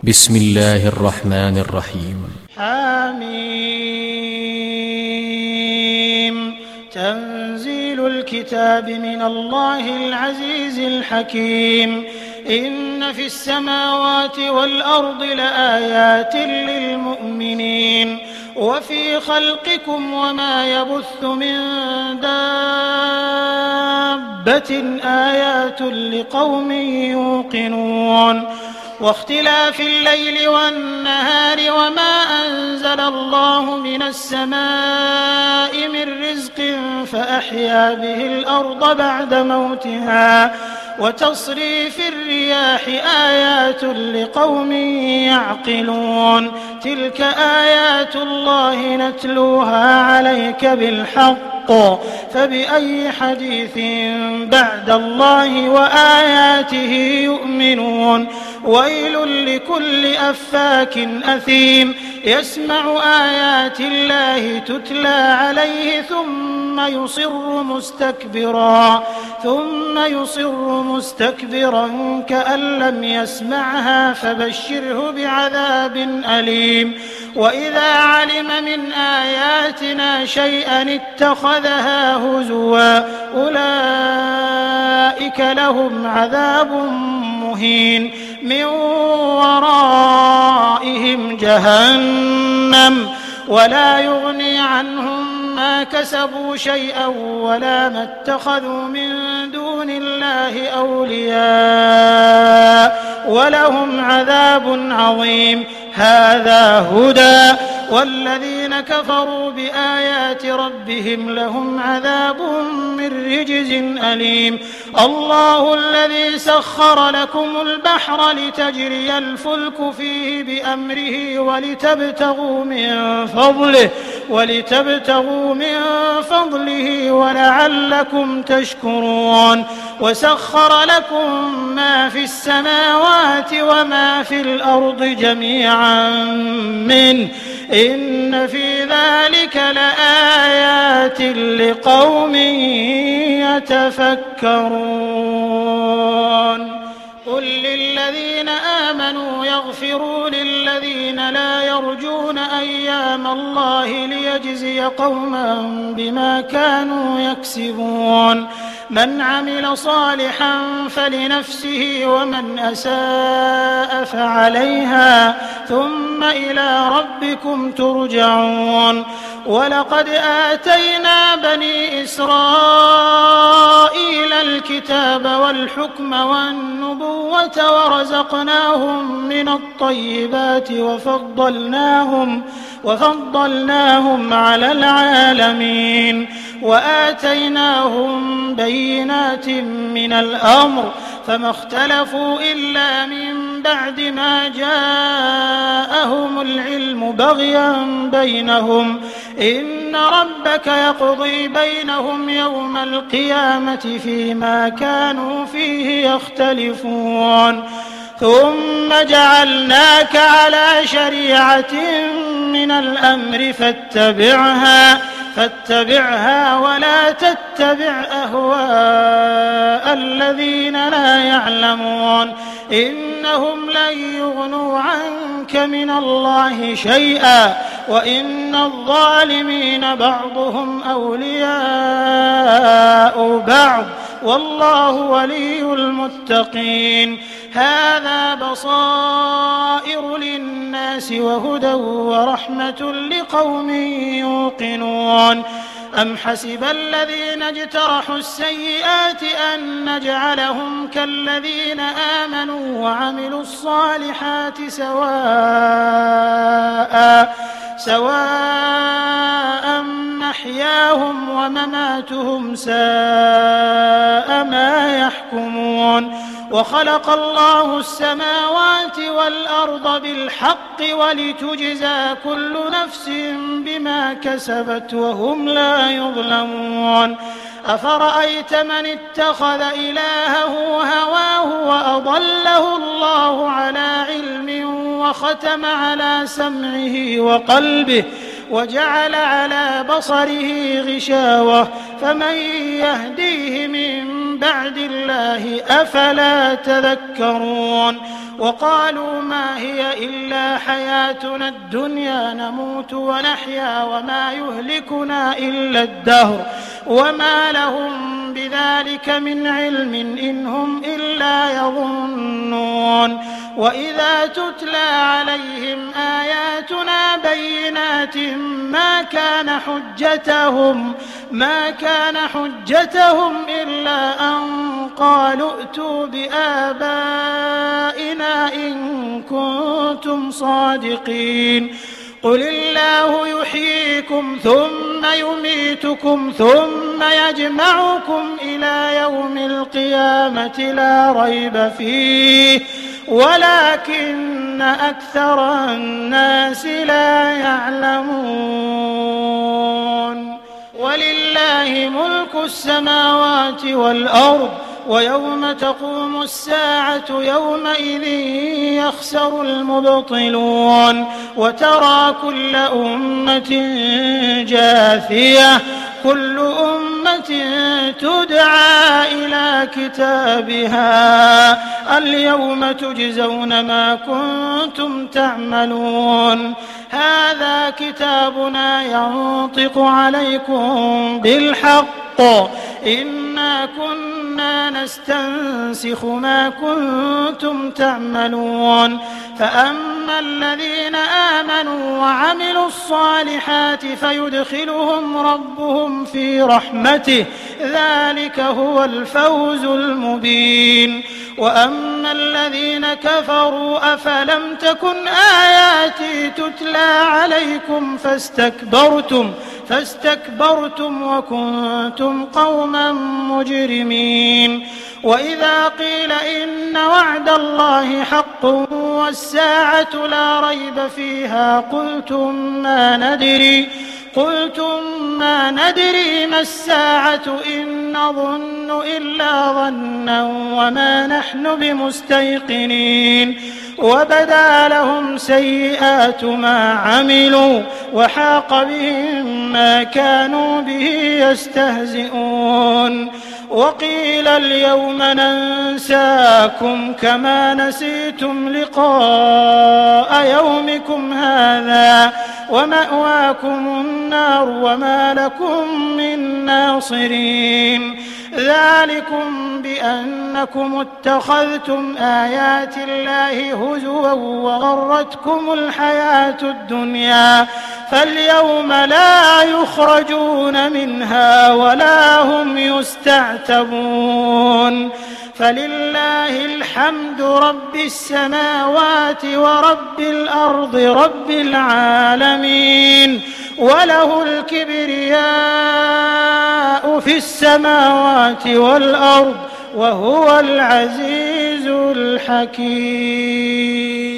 بسم الله الرحمن الرحيم. حميم. تنزيل الكتاب من الله العزيز الحكيم. إن في السماوات والأرض لآيات للمؤمنين وفي خلقكم وما يبث من دابة آيات لقوم يوقنون. واختلاف الليل والنهار وما أنزل الله من السماء من رزق فأحيا به الأرض بعد موتها وتصريف الرياح آيات لقوم يعقلون. تلك آيات الله نتلوها عليك بالحق فبأي حديث بعد الله وآياته يؤمنون. ويل لكل أفاك أثيم يسمع آيات الله تتلى عليه ثم يصر مستكبرا كأن لم يسمعها فبشره بعذاب أليم. وإذا علم من آياتنا شيئا اتخذها هزوا أولئك لهم عذاب مهين من ورائهم جهنم ولا يغني عنهم ما كسبوا شيئا ولا ما اتخذوا من دون الله أولياء ولهم عذاب عظيم. هذا هدى والذين كفروا بآيات ربهم لهم عذاب من رجز أليم. الله الذي سخر لكم البحر لتجري الفلك فيه بأمره ولتبتغوا من فضله ولعلكم تشكرون. وسخر لكم ما في السماوات وما في الأرض جميعا منه إن في ذلك لآيات لقوم يتفكرون. قل للذين آمنوا يغفروا للذين لا يرجون أيام الله ليجزي قوما بما كانوا يكسبون. من عمل صالحا فلنفسه ومن أساء فعليها ثم إلى ربكم ترجعون. ولقد آتينا بني إسرائيل الكتاب والحكم والنبوة ورزقناهم من الطيبات وفضلناهم على العالمين. وآتيناهم بينات من الأمر فما اختلفوا إلا من بعد ما جاءهم العلم بغيا بينهم. إن ربك يقضي بينهم يوم القيامة فيما كانوا فيه يختلفون. ثم جعلناك على شريعة من الأمر فاتبعها ولا تتبع أهواء الذين لا يعلمون. إنهم لن يغنوا عنك من الله شيئا وإن الظالمين بعضهم أولياء بعض والله ولي المتقين. هذا بصائر للناس وهدى ورحمة لقوم يوقنون. أم حسب الذين اجترحوا السيئات أن نجعلهم كالذين آمنوا وعملوا الصالحات سواء محياهم ومماتهم ساء ما يحكمون. وخلق الله السماوات والأرض بالحق ولتجزى كل نفس بما كسبت وهم لا يظلمون. أفرأيت من اتخذ إلهه هواه وأضله الله على علم وختم على سمعه وقلبه وجعل على بصره غشاوة فمن يهديه من بعد الله أفلا تذكرون. وقالوا ما هي إلا حياتنا الدنيا نموت ونحيا وما يهلكنا إلا الدهر وما لهم بذلك من علم إن هم إلا يظنون وإذا تتلى عليهم آياتنا بينات ما كان حجتهم إلا أن قالوا ائتوا بآبائنا إن كنتم صادقين قل الله يحييكم ثم يميتكم ثم يجمعكم إلى يوم القيامة لا ريب فيه ولكن أكثر الناس لا يعلمون ولله ملك السماوات والأرض ويوم تقوم الساعة يومئذ يخسر المبطلون وترى كل أمة جاثية كل أمة تدعى إلى كتابها اليوم تجزون ما كنتم تعملون هذا كتابنا ينطق عليكم بالحق إنا كنا نستنسخ ما كنتم تعملون فأما الذين آمنوا وعملوا الصالحات فيدخلهم ربهم في رحمته ذلك هو الفوز المبين وأما الذين كفروا أفلم تكن آياتي تتلى عليكم فاستكبرتم وكنتم قوما مجرمين وإذا قيل إن وعد الله حق والساعة لا ريب فيها قلتم ما ندري ما الساعة إن نظن إلا ظنا وما نحن بمستيقنين وبدا لهم سيئات ما عملوا وحاق بهم ما كانوا به يستهزئون وقيل اليوم ننساكم كما نسيتم لقاء يومكم هذا ومأواكم النار وما لكم من ناصرين ذلكم بأنكم اتخذتم آيات الله هزوا وغرتكم الحياة الدنيا فاليوم لا يخرجون منها ولا هم يستعتبون فلله الحمد رب السماوات ورب الأرض رب العالمين وله الكبرياء في السماوات والأرض وهو العزيز الحكيم